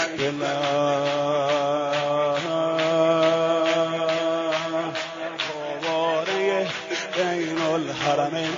آواره بین الحرمین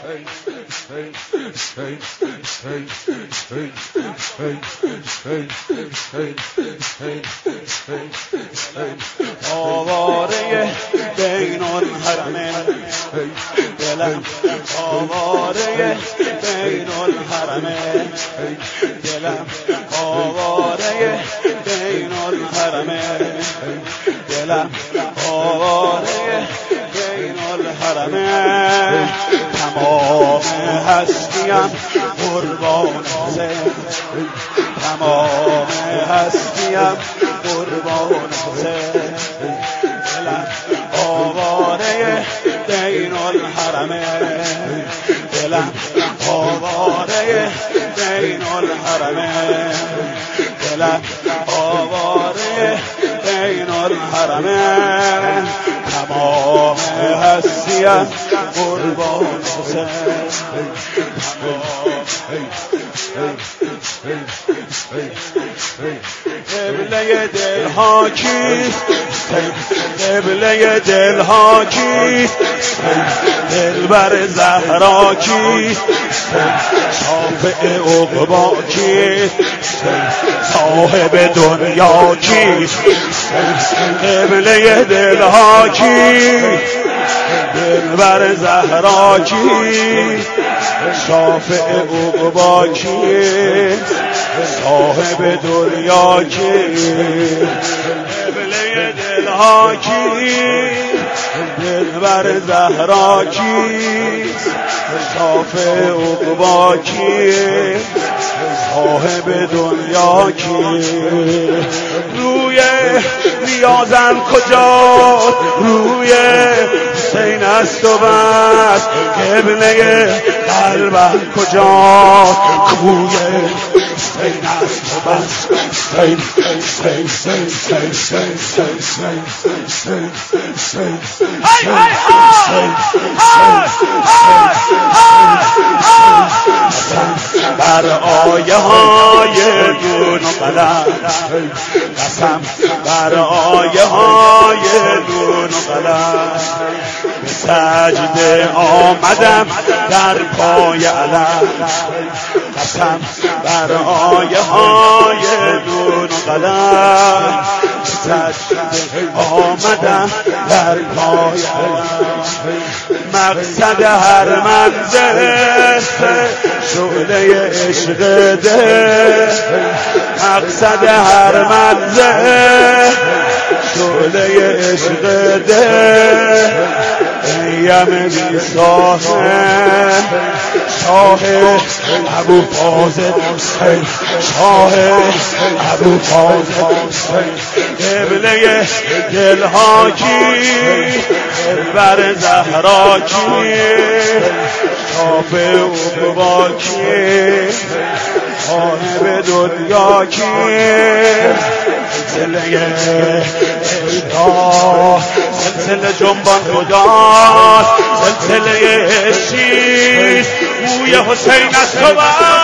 آواره بین الحرمین دلم آواره بین الحرمین دلم آواره بین الحرمین دلم آواره بین الحرمین تمام هستیم قربان حسین تمام هستیم قربان حسین دلم آواره بین الحرمین دلم آواره بین الحرمین دلم آواره بین الحرمین تمام هستیم قربان حسین قبله دلها کیست قبله دلها کیست دلبر زهرا کیست شافع عقبا کیست صاحب دنیا کیست قبله دلها کیست دلبر زهرا کیست شافع عقبا کیست صاحب دنیا کیست قبله دلها کیست دلبر زهرا کیست شافع عقبا کیست صاحب دنیا کیست روی نیازم کجا روی حسین است و بس قبله قلبم کجا کوی حسین است و بس بر آیه های نون و قلم قسم بر آیه های نون و قلم به سجده آمدم در پای علم قسم بر آیه های نون و قلم به سجده آمدم در پای علم مقصد هر منزل شعله عشق ده مقصد هر منزل شعله عشق ده ایم بی صاحب شاه ابو فاضل حسین شاه ابو فاضل حسین قبله دلها کی دلبر زهرا کی شافع عقبا کی صاحب دنیا کی سلسله عشقا سلسله جنبان خدا سلسله عشقیست موی حسین است و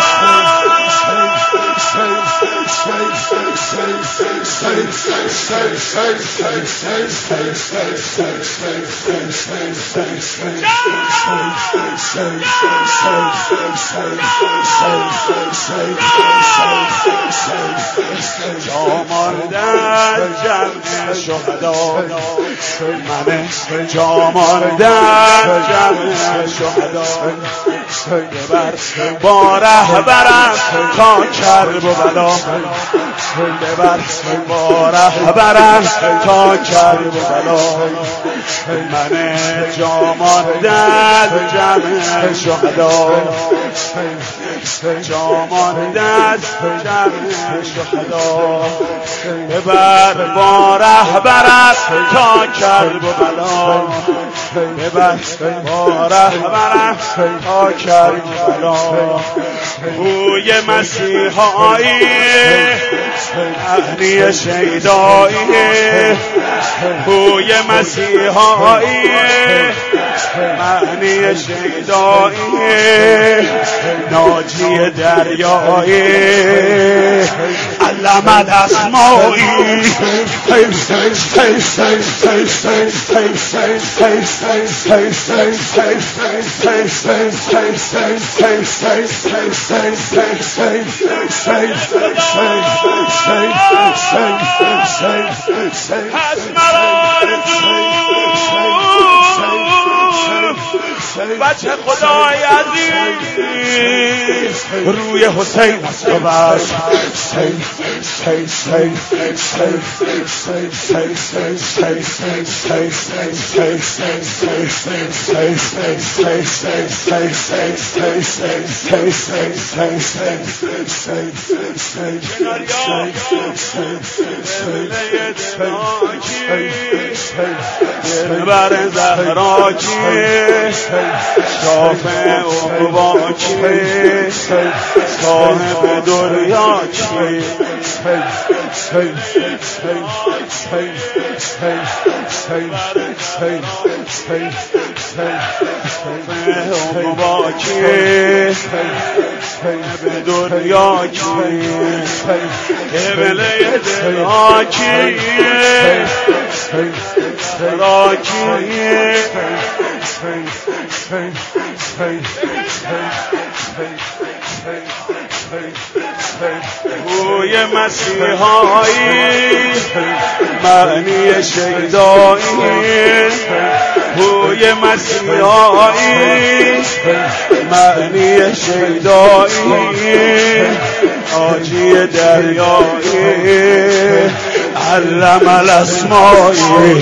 جا ماندن جمع شهدا من جا ماندن جمع شهدا ببر با رهبرم تا کرب و بلا ببر با رهبرم تا کرب و بلا من جا ماندن جمع شهدا جا ماندن جمع شهدا ببر با رهبرم تا کرب و بلا ببر با رهبرم تا کرب و بلا بوی مسیحایی معنی شیدایی بوی مسیحایی معنی شیدایی ناجی دریایی علم الاسمایی بچه خدای عزیز روی حسین است و بس بر زهراکی شافع اقواکی صاحب دریاکی اقواکی دریاکی قبله دراکی بوی مسیحایی معنی شیدایی بوی مسیحایی معنی شیدایی آجی دریایی علم الاسمایی